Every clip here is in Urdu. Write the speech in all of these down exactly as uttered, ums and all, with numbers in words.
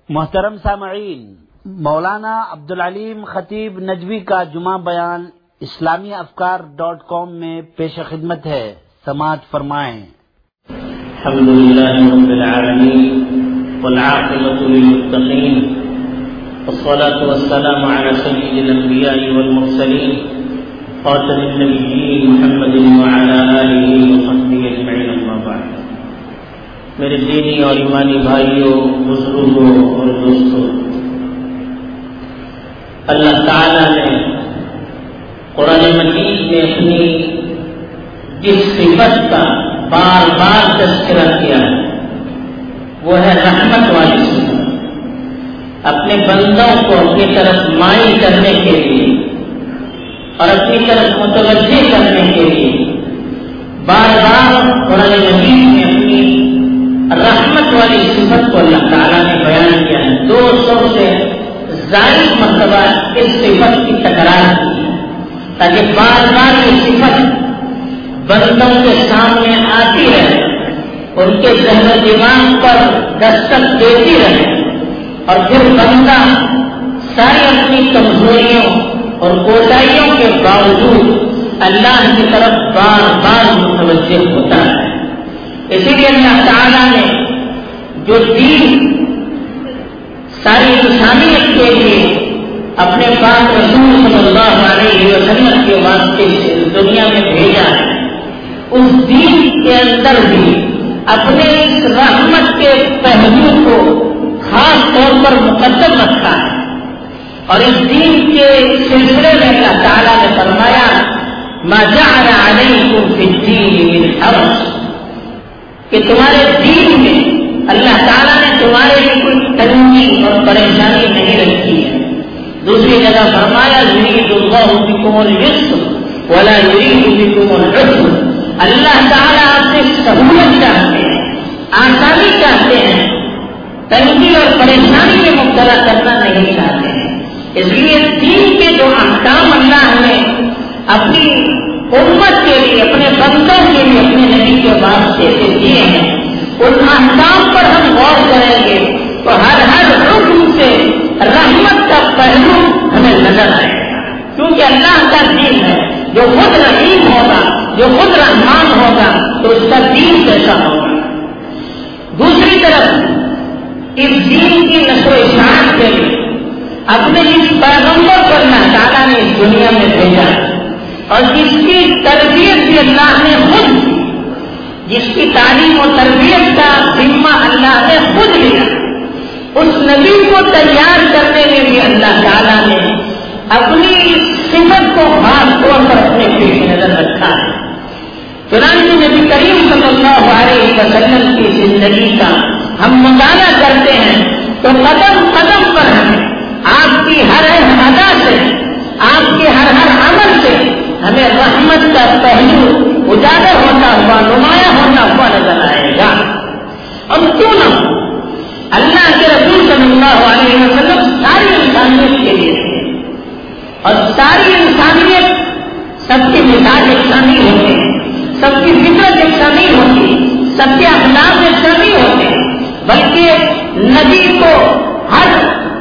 محترم سامعین، مولانا عبدالعلیم خطیب نجوی کا جمعہ بیان اسلامی افکار ڈاٹ کام میں پیش خدمت ہے، سماعت فرمائیں۔ الحمد للہ رب العالمین والعاقبۃ للمتقین والصلاة والسلام علی سید الانبیاء والمرسلین خاتم النبیین محمد وعلی آلہ وصحبہ اجمعین، اما بعد۔ میرے دینی اور ایمانی بھائیوں، بزرگوں اور دوستوں، اللہ تعالیٰ نے قرآن مجید میں اپنی جس صفت کا بار بار تذکرہ کیا ہے وہ ہے رحمت والی صفت۔ اپنے بندوں کو اپنی طرف مائل کرنے کے لیے اور اپنی طرف متوجہ کرنے کے لیے بار بار قرآن مجید میں اپنی رحمت والی صفت کو اللہ تعالیٰ نے بیان کیا ہے۔ دو سو سے زائد مرتبہ اس صفت کی تکرار کی ہے تاکہ بار بار یہ صفت بندوں کے سامنے آتی رہے، ان کے ذہن و دماغ پر دستک دیتی رہے، اور پھر بندہ ساری اپنی کمزوریوں اور کوتاہیوں کے باوجود اللہ کی طرف بار بار متوجہ ہوتا ہے۔ اسی لیے اللہ تعالیٰ نے جو دین ساری انسانیت کے لیے اپنے پاک رسول صلی اللہ علیہ وسلم کے واسطے سے دنیا میں بھیجا ہے، اس دین کے اندر بھی اپنے اس رحمت کے پہلو کو خاص طور پر مقدم رکھا ہے، اور اس دین کے سلسلے میں اللہ تعالیٰ نے فرمایا ما جعل علیکم فی الدین من حرج، کہ تمہارے دین میں اللہ تعالیٰ نے تمہارے لیے کوئی تنگی اور پریشانی نہیں رکھی ہے۔ دوسری جگہ فرمایا یرید اللہ بکم الیسر ولا یرید بکم العسر، اللہ تعالیٰ آپ سے سہولت چاہتے ہیں، آسانی چاہتے ہیں، تنگی اور پریشانی میں مبتلا کرنا نہیں چاہتے ہیں۔ اس لیے دین کے جو احکام اللہ نے اپنی امت کے لیے، اپنے بندوں کے لیے اپنے نبی کے واسطے سے دیے ہیں، ان احکام پر ہم غور کریں گے تو ہر ہر حکم سے رحمت کا پہلو ہمیں نظر آئے گا، کیونکہ اللہ کا دین ہے، جو خود رحیم ہوگا، جو خود رحمان ہوگا تو اس کا دین کیسا ہوگا۔ دوسری طرف اس دین کی نشر و اشاعت کے لیے اپنے اس پیغمبر پر اللہ تعالیٰ نے اس دنیا میں بھیجا، اور جس کی تربیت بھی اللہ نے خود کی، جس کی تعلیم و تربیت کا ذمہ اللہ نے خود لیا، اس نبی کو تیار کرنے میں بھی اللہ تعالیٰ نے اپنی صفت کو خاص طور پر اپنے پیش نظر رکھا ہے۔ چنانچہ نبی کریم صلی اللہ علیہ وسلم کی زندگی کا ہم مطالعہ کرتے ہیں تو قدم قدم پر ہمیں آپ کی ہر ہر ادا سے، آپ کے ہر ہر عمل سے ہمیں رحمت کا پہلو اجاگر ہوتا ہوا، نمایاں ہوتا ہوا نظر آئے گا۔ اور کیوں نہ اللہ کے رسول صلی اللہ علیہ وسلم ساری انسانیت کے لیے تھے، اور ساری انسانیت سب کے مزاج یکساں نہیں ہوتے، سب کی فطرت یکساں نہیں ہوتی، سب کے اخلاق یکساں نہیں ہوتے، بلکہ نبی کو ہر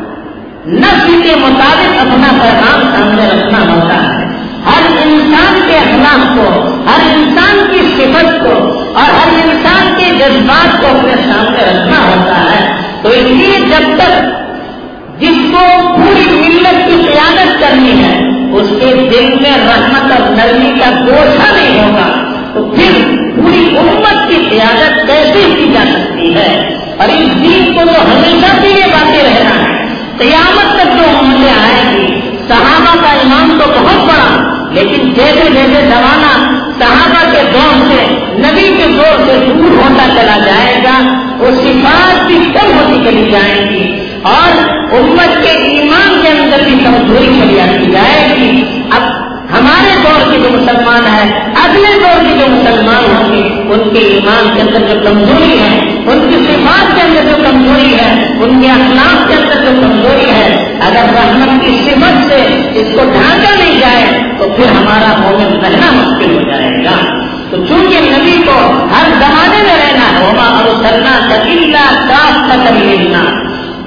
نسل کے مطابق اپنا پیغام سامنے رکھنا ہوتا ہے، ہر انسان کے اخلاق کو، ہر انسان کی صفت کو اور ہر انسان کے جذبات کو اپنے سامنے رکھنا ہوتا ہے۔ تو اس لیے جب تک جس کو پوری ملت کی قیادت کرنی ہے اس کے دل میں رحمت اور نرمی کا گوشہ نہیں ہوگا تو پھر پوری امت کی قیادت کیسے کی جا سکتی ہے؟ اور اس دین کو تو ہمیشہ کے لیے باقی رہنا ہے، قیامت تک جو امتیں آئیں گی۔ صحابہ کا ایمان تو بہت بڑا، لیکن جیسے جیسے زمانہ صحابہ کے دور سے، نبی کے دور سے دور ہوتا چلا جائے گا، وہ صفات بھی کم ہوتی چلی جائیں گی، اور امت کے ایمان کے اندر بھی کمزوری چلی آتی جائے گی۔ اب ہمارے دور کے جو مسلمان ہیں، اگلے دور کے جو مسلمان ہوں گے، ان کے ایمان کے اندر جو کمزوری ہے، ان کی صفات کے اندر جو کمزوری ہے، ان کے اخلاق کے اندر جو کمزوری ہے، اگر رحمت کی صفت سے اس کو ڈھانکا نہیں جائے تو پھر ہمارا مومن رہنا مشکل ہو جائے گا۔ تو چونکہ نبی کو ہر زمانے میں رہنا ہے، وما ارسلناک الا کافۃ للناس،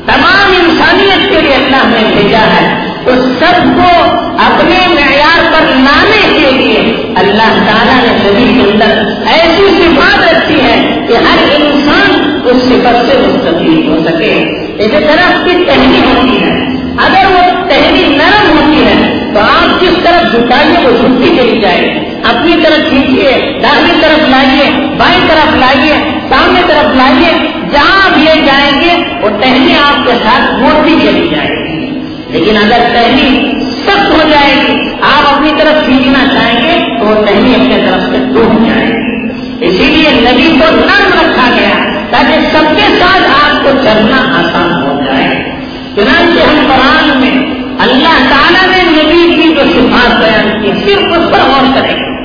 تمام انسانیت کے لیے اللہ نے بھیجا ہے، تو سب کو اپنے معیار پر لانے کے لیے اللہ تعالیٰ نے نبی کے اندر ایسی صفات رکھی ہے کہ ہر انسان اس صفت سے مستفید ہو سکے۔ جیسے درخت کی ٹہنی ہوتی ہے، اگر وہ ٹہنی نرم ہوتی ہے تو آپ جس طرف جھکائیے وہ جھکتی چلی جائے، اپنی طرف کھینچیے، داہنی طرف لائیے، بائیں طرف لائیے، سامنے طرف لائیے، جہاں آپ یہ جائیں گے وہ ٹہنی آپ کے ساتھ موڑتی چلی جائے گی۔ لیکن اگر ٹہنی سخت ہو جائے گی، آپ اپنی طرف کھینچنا چاہیں گے تو وہ ٹہنی اپنے طرف سے ٹوٹ جائے گی۔ اسی لیے نبی کو نرم رکھا گیا تاکہ سب کے ساتھ آپ کو چلنا آسان ہو جائے۔ چنانچہ ہم قرآن میں اللہ تعالیٰ نے نبی کی جو صفات بیان کی صرف اس پر غور کریں گے،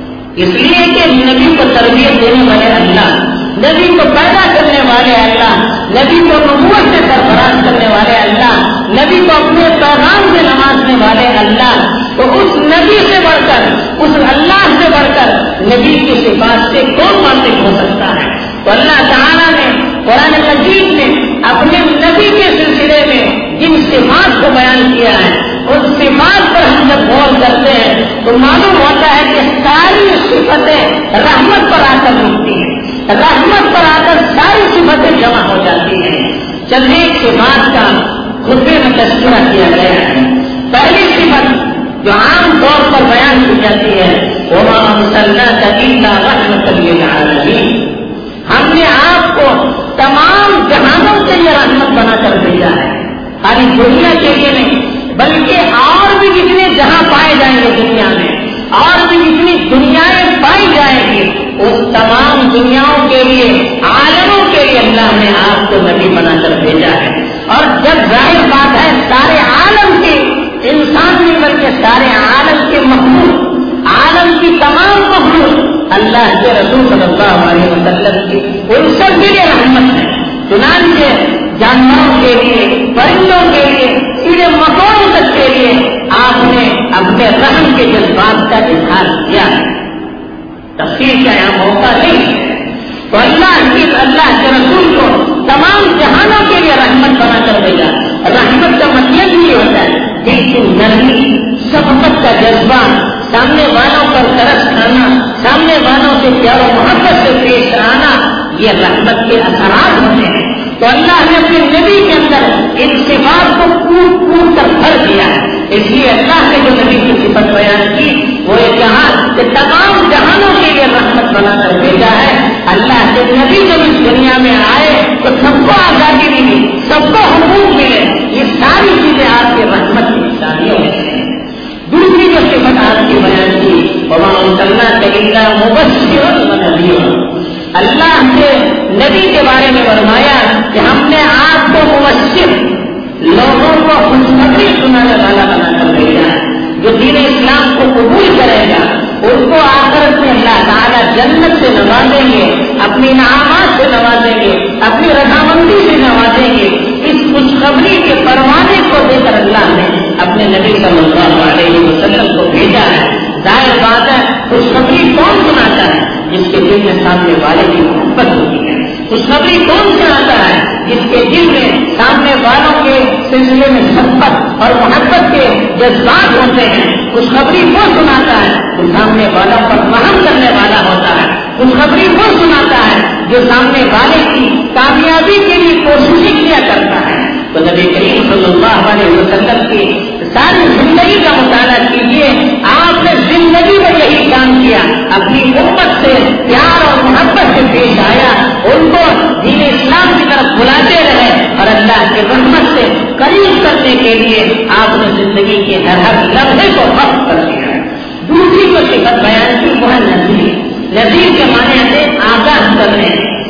اس لیے کہ نبی کو تربیت دینے والے اللہ، نبی کو پیدا کرنے والے اللہ، نبی کو نبوت سے سرفراز کرنے والے اللہ، نبی کو اپنے پیغام سے نوازنے والے اللہ، تو اس نبی سے بڑھ کر، اس اللہ سے بڑھ کر نبی کی صفات سے کون واقف ہو سکتا ہے؟ تو اللہ تعالیٰ نے قرآن مجید میں اپنے نبی کے سلسلے میں جن صفات کو بیان کیا ہے، اس صفات پر ہم جب غور کرتے ہیں تو معلوم ہوتا ہے کہ ساری صفتیں رحمت پر آ کر رکتی ہیں، رحمت پر آ کر ساری صفتیں جمع ہو جاتی ہیں۔ چند ایک صفات کا خطبے میں تذکرہ کیا گیا ہے۔ پہلی صفت جو عام طور پر بیان کی جاتی ہے، وَمَا أَرْسَلْنَاكَ إِلَّا رَحْمَةً لِّلْعَالَمِينَ، ہم نے آپ کو تمام جہانوں کے لیے رحمت بنا کر بھیجا ہے۔ خالی دنیا کے لیے نہیں بلکہ اور بھی جتنے جہاں پائے جائیں گے دنیا میں، اور بھی جتنی دنیایں پائی جائیں گی، اس تمام دنیاؤں کے لیے، عالموں کے لیے اللہ نے آپ کو نبی بنا کر بھیجا ہے۔ اور جب ظاہر بات ہے سارے عالم کے انسان نہیں بلکہ سارے عالم کے مخلوق، عالم کی تمام مخلوق اللہ کے رسول صلی اللہ علیہ وسلم کی ان سب کے لیے رحمت ہے۔ چنانچہ جانوروں کے لیے، پرندوں کے لیے، کیڑے مکوڑوں تک کے لیے آپ نے اپنے رحم کے جذبات کا اظہار کیا ہے۔ تفصیل کا یہاں موقع نہیں ہے، تو اللہ کی اللہ کے رسول کو تمام جہانوں کے لیے رحمت بنا کر بھیجا۔ رحمت کا مطلب یہ ہوتا ہے دل کی نرمی، شفقت کا جذبہ، سامنے والوں پر ترس کھانا، سامنے والوں سے پیار و محبت سے پیش آنا، یہ رحمت کے اثرات ہوتے ہیں۔ تو اللہ نے اپنے نبی کے اندر ان صفات کو کوٹ کوٹ کر بھر دیا ہے۔ اس لیے اللہ نے جو نبی کی صفت بیان کی وہ یہ کہا کہ تمام جہانوں کے لیے رحمت بنا کر بھیجا ہے۔ اللہ کے نبی جب اس دنیا میں آئے تو سب کو آزادی ملی، سب کو حقوق ملے، یہ ساری چیزیں آپ کی رحمت کی نشانیوں میں ہیں۔ دوسری جو صفت آپ کی بیان کی وَمَا أَرْسَلْنَاكَ إِلَّا مُبَشِّرًا وَنَذِيرًا، اللہ کے نبی کے بارے میں فرمایا کہ ہم نے آپ کو مبشر، لوگوں کو خوشخبری سنانے والا بنا کر بھیجا ہے۔ جو دین اسلام کو قبول کرے گا اس کو آخرت میں اللہ تعالیٰ جنت سے نوازیں گے، اپنی انعامات سے نوازیں گے، اپنی رضامندی سے نوازیں گے۔ اس خوشخبری کے پروانے کو دے کر اللہ نے اپنے نبی صلی اللہ علیہ وسلم کو بھیجا ہے۔ ظاہر بات ہے خوشخبری کون سناتا ہے؟ جس کے دل میں سامنے والے کی محبت ہوتی ہے۔ خوشخبری کون سناتا ہے؟ جس کے دل میں سامنے والوں کے سلسلے میں شفقت اور محبت کے جذبات ہوتے ہیں۔ خوشخبری وہ سناتا ہے جو سامنے والوں پر رحم کرنے والا ہوتا ہے۔ خوشخبری وہ سناتا ہے جو سامنے والے کی کامیابی کے لیے کوششیں کیا کرتا ہے۔ تو نبی کریم صلی اللہ علیہ وسلم کی ساری زندگی کا مطالعہ کیجیے، آپ نے زندگی میں یہی کام کیا، اپنی امت سے پیار اور محبت سے پیش آیا، ان کو دین اسلام کی طرف بلاتے رہے اور اللہ کے رحمت سے قریب کرنے کے لیے آپ نے زندگی کے ہر ہر لمحے کو وقف کر دیا ہے۔ دوسری کو صفت بیان کی وہ ہے نذیر۔ نذیر کے معنی سے آگاہ کرنے،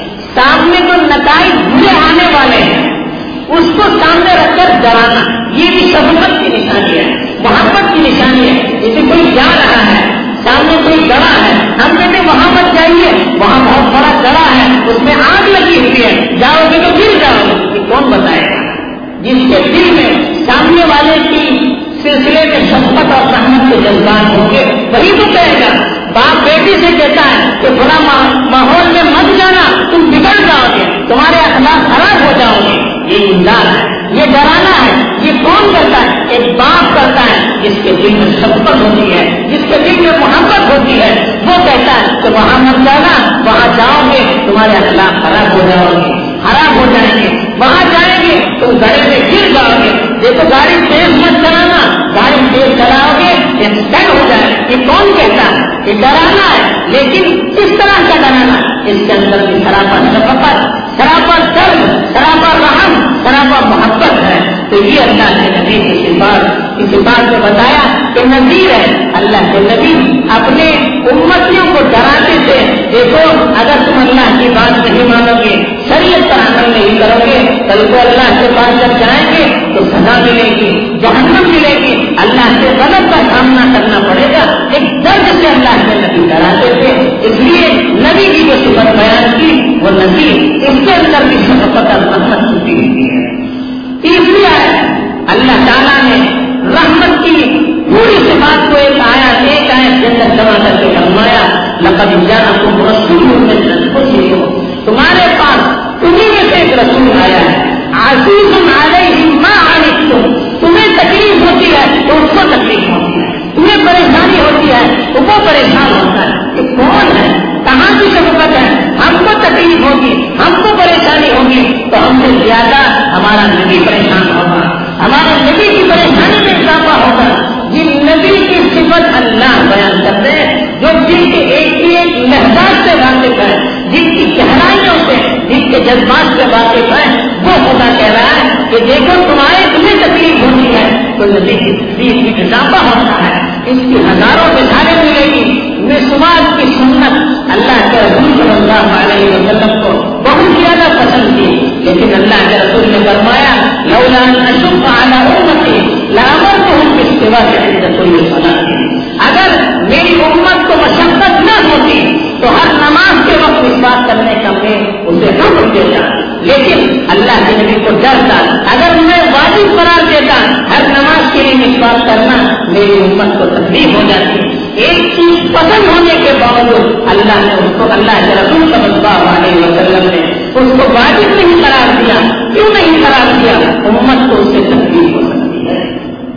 سامنے کو نتائج برے آنے والے ہیں اس کو سامنے رکھ کر ڈرانا، یہ بھی شفقت کی نشانی ہے، محبت کی نشانی ہے۔ جیسے کوئی جا رہا ہے، سامنے کوئی گڑا ہے، ہم کہتے ہیں وہاں مت جائیے، وہاں بہت بڑا گڑا ہے، اس میں آگ لگی ہوئی ہے، جاؤ گے تو گر جاؤ گے، یہ کون بتائے گا؟ جس کے دل میں سامنے والے کی سلسلے میں شفقت اور رحمت کے جذبات ہوں گے وہی تو کہے گا۔ باپ بیٹی سے کہتا ہے کہ برا ماحول میں مت جانا، تم بگڑ جاؤ گے، تمہارے اخلاق خراب ہو جاؤ گے، محبت ہوتی ہے, جس کے دل میں محبت ہوتی ہے, وہ کہتا ہے کہ وہاں مت جانا, وہاں جاؤ گے تمہارے اخلاق خراب ہو جاؤ گے, خراب ہو جائیں گے, وہاں جائیں گے تم گڑے میں گر جاؤ گے. دیکھو گاڑی تیز مت چلانا, گاڑی تیز چلاؤ گے ایکسیڈنٹ ہو جائے. یہ کون کہتا ہے؟ یہ ڈرانا ہے, لیکن کس طرح کا ڈرانا؟ اس کے اندر بھی سراپا شفقت, سراپا درد, سراپا رحم, سراپا محبت ہے. تو یہ اللہ کے نبی کی صفات, اس بات کو بتایا کہ نذیر ہے. اللہ کے نبی اپنے امتیوں کو ڈراتے تھے, دیکھو اگر تم اللہ کی بات نہیں مانو گے, شریعت پر عمل نہیں کرو گے, کل کو اللہ کے پاس جب جائیں گے تو سزا ملے گی, جہنم ملے گی, اللہ کے غضب کا سامنا کرنا پڑے گا. ایک درد سے اللہ کے نبی ڈراتے تھے. اس لیے نبی کی جو صفت بیان کی وہ نبی, اس کے اندر بھی شفقت اور رحمت چھپی ہوئی ہے. تیسری آیت اللہ تعالیٰ نے رحمت کی پوری صفات کو ایک آیت ایک آیت کے اندر جمع کر کے فرمایا, لقد جاءکم رسول من انفسکم, تمہارے پاس تمہیں میں سے ایک رسول آیا ہے, عزیز علیہ ما عنتم, تمہیں تکلیف ہوتی ہے تو اس کو تکلیف ہوتی ہے, تمہیں پریشانی ہوتی ہے تو وہ پریشان ہوتا ہے. یہ کون ہے؟ کہاں کی شفقت ہے؟ ہم کو تکلیف ہوگی, ہم کو پریشانی ہوگی تو ہم سے زیادہ ہمارا نبی پریشان ہوگا, ہمارے نبی کی پریشانی میں اضافہ ہوگا. جن نبی کی صفت اللہ بیان کرتے ہیں, جو جن کے ایک ہی ایک لہجات سے واقف ہے, جن کی گہرائیوں سے, جن کے جذبات سے واقف ہے, وہ خدا کہہ رہا ہے کہ دیکھو تمہارے تمہیں تکلیف ہوتی ہے تو نبی کی تکلیف میں اضافہ ہوتا ہے. اس کی ہزاروں مثالیں ملے گی. میں سماج کی سنت اللہ کے رسول صلی اللہ علیہ وسلم کو بہت زیادہ پسند تھی, لیکن اللہ کے رسول نے فرمایا لولا ان اشق علی امتی لامرتهم بالسواک عند كل صلاۃ, اگر میری امت کو مشقت نہ ہوتی تو ہر نماز کے وقت مسواک کرنے کا میں اسے حکم دیتا, لیکن اللہ کے نبی کو ڈر تھا اگر میں واجب قرار دیتا ہر نماز کے لیے مسواک کرنا میری امت کو تکلیف ہو جاتی. ایک چیز پسند ہونے کے باوجود اللہ نے اس کو, اللہ کے رسول صلی اللہ علیہ وسلم نے اس کو واجب نہیں قرار دیا. کیوں نہیں قرار دیا؟ امت کو اس سے تکلیف ہو سکتی ہے.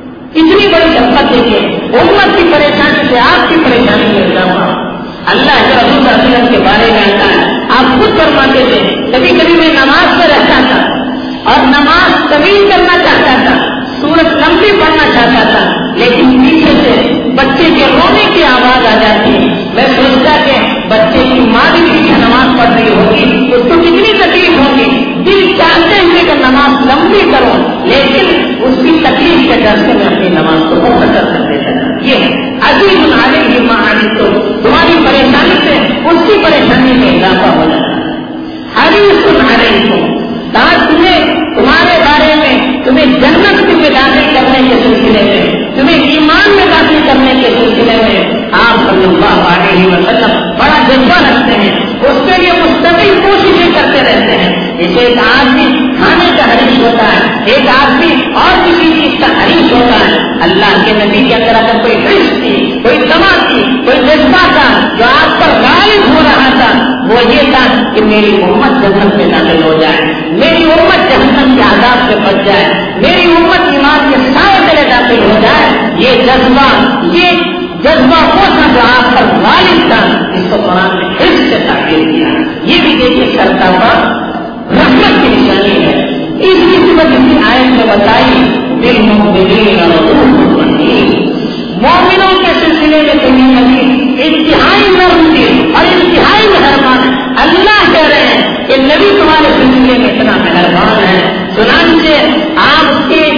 اتنی بڑی شفقت دیکھیے, امت کی پریشانی سے آپ کی پریشانی میں اضافہ. اللہ کے رسول صلی اللہ علیہ وسلم کے بارے میں آتا ہے, آپ خود فرماتے تھے کبھی کبھی میں نماز میں رہتا تھا اور نماز طویل کرنا چاہتا تھا, سورت لمبی پڑھنا چاہتا تھا, لیکن پیچھے سے بچے کے رونے کی آواز آ جاتی. میں سوچتا کہ بچے کی ماں بھی پیچھے نماز پڑھ رہی ہوگی, اس کو کتنی تکلیف ہوگی. دل چاہتے ہیں کہ نماز لمبی کرو, لیکن اس کی تکلیف کے ڈر سے میں اپنی نماز کو بہت کر دیتا تھا. یہ عزیز علیہ ما عنتم, تمہاری پریشانی سے اس کی پریشانی میں اضافہ ہو جاتا ہے. حریص علیکم, تاکہ تمہیں تمہارے بارے میں تمہیں جنت میں داخل کرنے کے سلسلے میں, تمہیں ایمان میں داخل کرنے کے سلسلے میں آپ صلی اللہ علیہ وسلم بڑا جذبہ رکھتے ہیں, اس کے لیے مستقل کوششیں کرتے رہتے ہیں. جیسے ایک آدمی کھانے کا حریص ہوتا ہے, ایک آدمی اور کسی چیز کا حریص ہوتا ہے, اللہ کے نبی کے اندر اگر کوئی حرص تھی, کوئی تما تھی, کوئی جذبہ تھا جو آپ پر غالب ہو رہا تھا, وہ یہ تھا کہ میری امت جنت میں داخل ہو جائے, میری امت جہنم کے عذاب سے بچ جائے, میری امت ایمان کے سائے تلے داخل ہو جائے. یہ جذبہ, یہ جذبہ وہ تھا جو آپ پر غالب تھا, اس کو قرآن نے حرص سے تعبیر کیا. یہ بھی دیکھیے کرتا ہوا رحمت کی نشانی ہے. اس کی صفت اسی آیت میں بتائی, بالمؤمنین رؤوف رحیم, مومنوں کے سلسلے میں تو یہ نبی انتہائی نرم تھی اور انتہائی مہربان. اللہ کہہ رہے ہیں کہ نبی تمہارے سلسلے میں اتنا مہربان ہے. چنانچہ آپ کے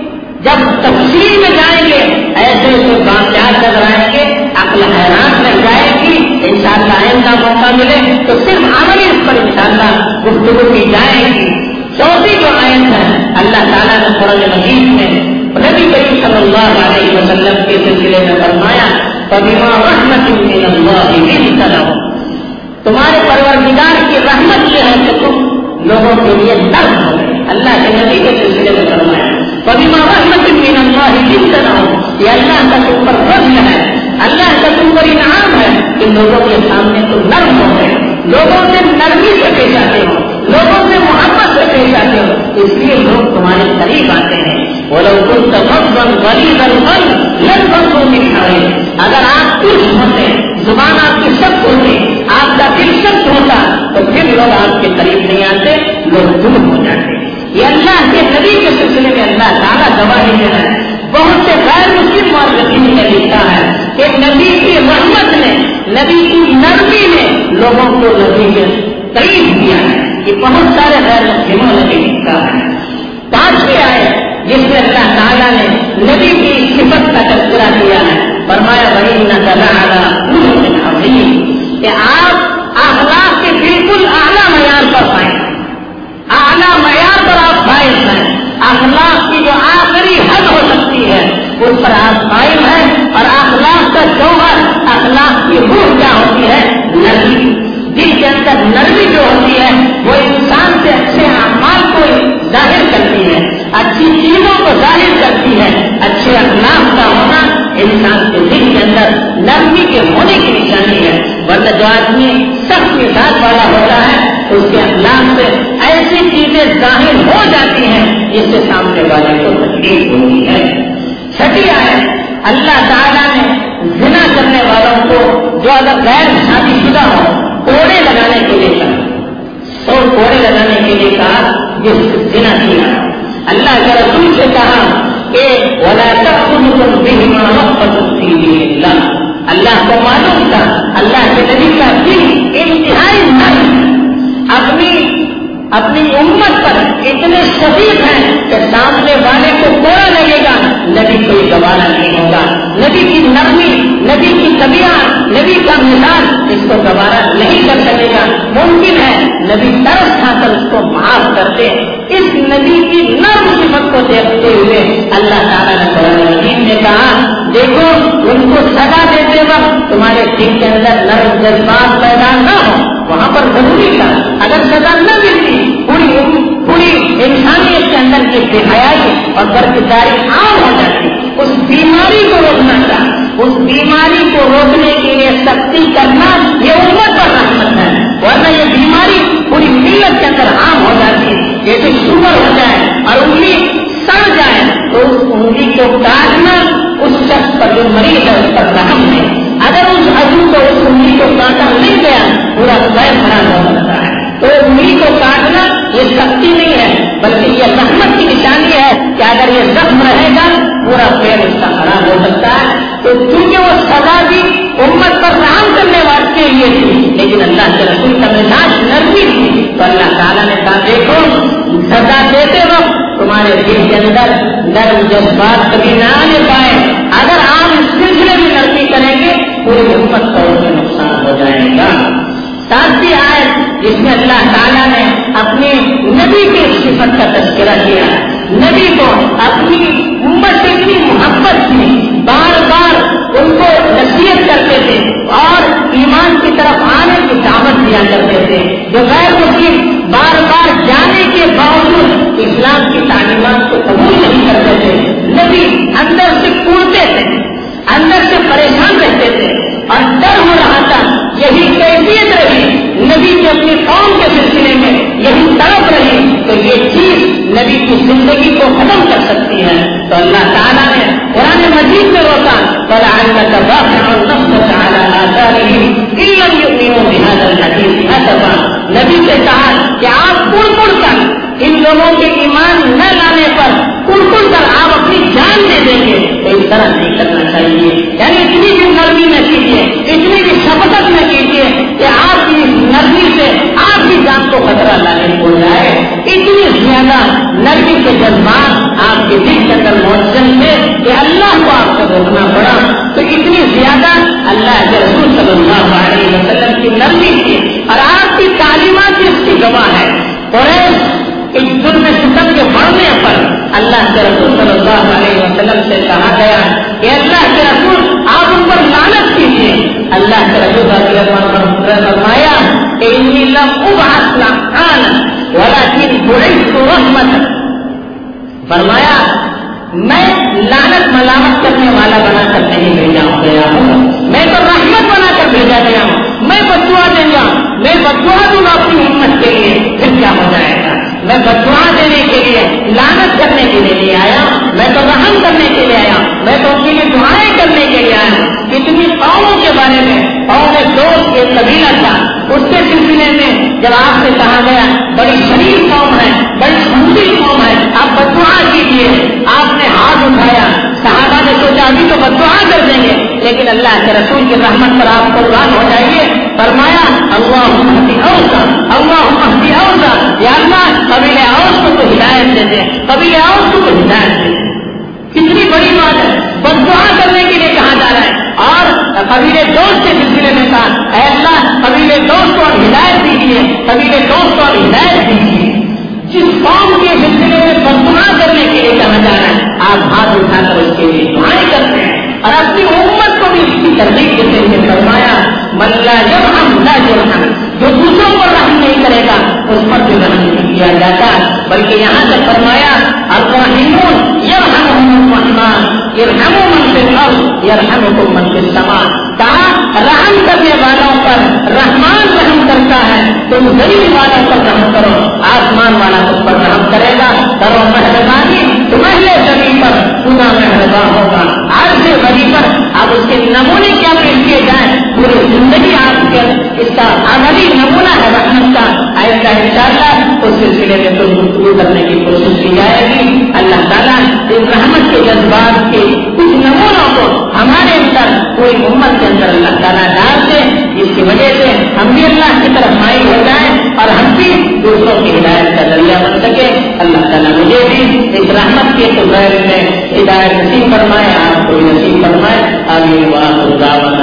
جب تفصیل میں جائیں گے ایسے ایسے واقعات نظر آئیں گے, عقل حیران رہ جائے گی. انشاءاللہ آئندہ موقع ملے تو صرف عملی اس پر انشاءاللہ گفتگو کی جائے گی. چوتھی جو آیت ہے, اللہ تعالیٰ نے قرآن مجید میں نبی کریم صلی اللہ علیہ وسلم کے سلسلے میں فرمایا فبما رحمت من اللہ لنت لهم, تمہارے پروردگار کی رحمت یہ ہے کہ تم لوگوں کے لیے نرم ہو گئے. اللہ کے نبی کے سلسلے میں فرمایا فبما رحمت من اللہ لنت لهم, یہ اللہ کا تم پر فضل ہے, اللہ کا تم پر انعام ہے کہ لوگوں کے سامنے تم نرم ہو گئے, لوگوں سے نرمی سے پیش آتے ہو, لوگوں سے محبت سے پیش آتے ہو, اس لیے لوگ تمہارے قریب آتے ہیں. وَلَوْ كُنْتَ فَظًّا غَلِيظَ الْقَلْبِ لفظوں میں کھڑے. اگر آپ کچھ ہوتے, زبان آپ کی سخت ہوتی, آپ کا دل سخت ہوتا, تو پھر لوگ آپ کے قریب نہیں آتے, لوگ دور ہو جاتے. یہ اللہ کے نبی کے سلسلے میں اللہ تعالیٰ گواہی دے رہا ہے. بہت سے غیر مسلم مورخین نے لکھا ہے کہ نبی کی رحمت نے, نبی کی نرمی نے لوگوں کو نبی کے قریب کیا ہے. یہ بہت سارے غیر مسلموں نے بھی لکھا ہے. پانچویں آئے جس میں اللہ تعالیٰ نے نبی کی صفت کا تذکرہ کیا ہے, فرمایا وَإِنَّكَ لَعَلَىٰ خُلُقٍ عَظِيمٍ, کہ آپ اخلاق کے بالکل اعلیٰ معیار پر پائیں, اعلیٰ معیار پر آپ فائز ہیں. اخلاق کی جو آخری حد ہو سکتی ہے اس پر آپ قائم ہیں. اور اخلاق کا جوہر, اخلاق کی روح کیا ہوتی ہے؟ نرمی. دل کے اندر نرمی جو ہوتی ہے وہ انسان سے اچھے اعمال کو ظاہر کرتی ہے, اچھی چیزوں کو ظاہر کرتی ہے. اچھے اخلاق کا ہونا انسان کے دل کے اندر نرمی کے ہونے کی نشانی ہے. ورنہ جو آدمی سخت مزاج والا ہوتا ہے اس کے اخلاق سے ایسی چیزیں ظاہر ہو جاتی ہیں جس سے سامنے والے کو تکلیف ہوتی ہے. چھٹی آئے اللہ تعالیٰ نے زنا کرنے والوں کو جو اگر غیر شادی شدہ ہو کوڑے لگانے کے لیے کہا, سو کوڑے لگانے کے لیے کہا جس زنا کیا. اللہ کے رسول سے کہا کہ وَلَا تَأْخُذُكُمْ بِهِمَا رَأْفَةٌ فِي دِينِ اللَّهِ, اللہ کو معلوم تھا اللہ کے نبی کا دل انتہائی نرم, اپنی اپنی امت پر اتنے شدید ہیں کہ سامنے والے کو کوڑا لگے گا, نبی کوئی گوارا نہیں ہوگا. نبی کی نرمی, نبی کی طبیعت, نبی کا مزاج اس کو گوارا نہیں کر سکے گا. ممکن ہے نبی ترس کھا کر اس کو معاف کر دے. اس نبی کی نرم صفت کو دیکھتے ہوئے اللہ تعالیٰ نے قرآن مجید میں کہا دیکھو ان کو سزا دیتے وقت تمہارے دل کے اندر نرم جذبات پیدا نہ ہو, وہاں پر ضروری تھا. اگر سزا نہ ملتی پوری پوری انسانیت کے اندر کی بے حیائی اور برقراری عام ہو جاتی. اس بیماری کو روکنا تھا, اس بیماری کو روکنے کے لیے سختی کرنا یہ امت پر رحمت ہے. ورنہ یہ بیماری پوری ملت کے اندر عام ہو جاتی. جیسے شوگر ہو جائے اور انگلی سڑ جائے تو اس انگلی کو کاٹنا اس شخص پر جو مریض ہے اس پر رحم ہے. اگر اس عضو کو اس انگلی کو کاٹا نہیں گیا پورا پیر خراب ہو سکتا ہے. تو انگلی کو کاٹنا یہ سختی نہیں ہے بلکہ یہ رحمت کی نشانی ہے کہ اگر یہ زخم رہے گا پورا پیر اس کا خراب ہو سکتا ہے. تو کیونکہ وہ سزا بھی امت پر رحم کرنے والے کے لیے تھی, لیکن اللہ کے رسول کا مزاج نرمی تھی, تو اللہ تعالیٰ نے کہا دیکھو سزا دیتے وقت تمہارے دل کے اندر نرم جذبات کبھی نہ آنے پائے. اگر آپ اس سلسلے میں نرمی کریں گے پوری امت کا اس میں نقصان ہو جائے گا. ساتویں آیت جس میں اللہ تعالیٰ نے اپنی نبی کی صفت کا تذکرہ کیا. نبی کو اپنی امت سے اتنی محبت تھی, بار بار ان کو نصیحت کرتے تھے اور ایمان کی طرف آنے کی دعوت دیا کرتے تھے. جو غیر مسلم بار بار جانے کے باوجود اسلام کی تعلیمات کو قبول نہیں کرتے تھے. نبی اندر سے کوڑتے تھے, اندر سے پریشان رہتے تھے اور ڈر ہو رہا تھا. یہی کیفیت رہی نبی کی اپنی قوم کے سلسلے میں, یہی طرف رہی تو یہ چیز نبی کی زندگی کو ختم کر سکتی ہے. تو اللہ تعالیٰ نے قرآن مجید میں روکا فَلَعَلَّكَ بَاخِعٌ نَفْسَكَ عَلَىٰ آثَارِهِمْ إِن لَّمْ يُؤْمِنُوا بِهَٰذَا الْحَدِيثِ أَسَفًا. نبی سے کہا کہ آپ کڑ کڑ کر ان لوگوں کے ایمان نہ لانے پر کڑ کڑ کر آپ اپنی جان دے دیں گے, تو اس طرح نہیں کرنا چاہیے. یعنی اتنی بھی نرمی نہ کیجیے, اتنی بھی شفقت نہ کیجیے کہ آپ کی نرمی سے آپ کی جان کو خطرہ لانے ہو جائے. اتنی زیادہ نرمی کے جذبات آپ کے دل کے اندر موجود تھے کہ اللہ کو آپ کو روکنا پڑا. تو اتنی زیادہ اللہ کے رسول صلی اللہ علیہ وسلم کی نرمی تھی اور آپ کی تعلیمات اس کی گواہ ہے. قریش اس ظلم ستم کے بڑھنے پر اللہ کے رسول صلی اللہ علیہ وسلم سے کہا گیا کہ اللہ کے رسول آپ ان پر لعنت کیجیے. اللہ کے رسول نے فرمایا کہ انی لم ابعث لعانا ولكن بعثت رحمة. فرمایا میں لعنت ملامت کرنے والا بنا کر نہیں بھیجا گیا ہوں, میں تو رحمت بنا کر بھیجا گیا ہوں. میں بددعا دیں گا, میں بددعا دوں گا اپنی امت کے لیے, پھر کیا ہو جائے گا. میں بددعا دینے کے لیے, لعنت کرنے کے لیے نہیں آیا, میں تو رحم کرنے کے لیے آیا, میں تو ان کے لیے دعائیں دور کرنے کی کوشش کی جائے گی. اللہ تعالیٰ اس رحمت کے جذبات کے کچھ نمونوں کو ہمارے اندر کوئی امت کے اندر اللہ تعالیٰ ڈال دے, جس کی وجہ سے ہم بھی اللہ کی طرف مائل ہو جائیں اور ہم بھی دوسروں کی ہدایت کا ذریعہ بن سکے. اللہ تعالیٰ مجھے بھی اس رحمت کے تو غیر میں ہدایت نصیب فرمائے, آپ کو نصیب فرمائے. آمین. وآخر دعوانا